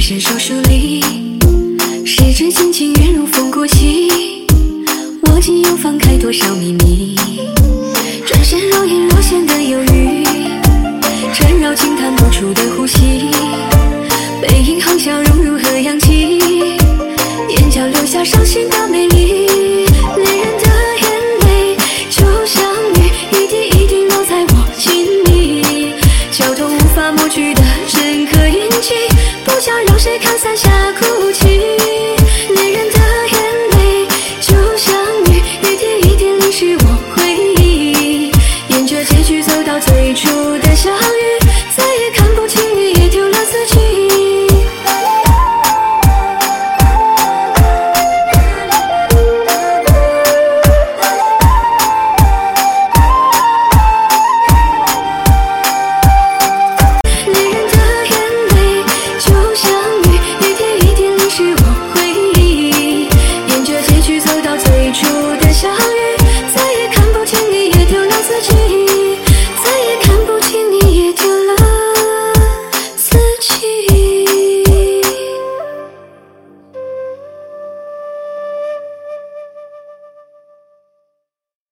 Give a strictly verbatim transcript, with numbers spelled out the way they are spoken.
线手疏离，十指轻轻圆如风过隙，握紧又放开多少秘密，转身若隐若现的犹豫，缠绕轻弹不出的呼吸，背影好笑容如何扬起，眼角留下伤心的美丽，恋人的眼泪就像雨，一滴一滴落在我心里，绞痛无法抹去的深刻印记，不想让谁看伞下哭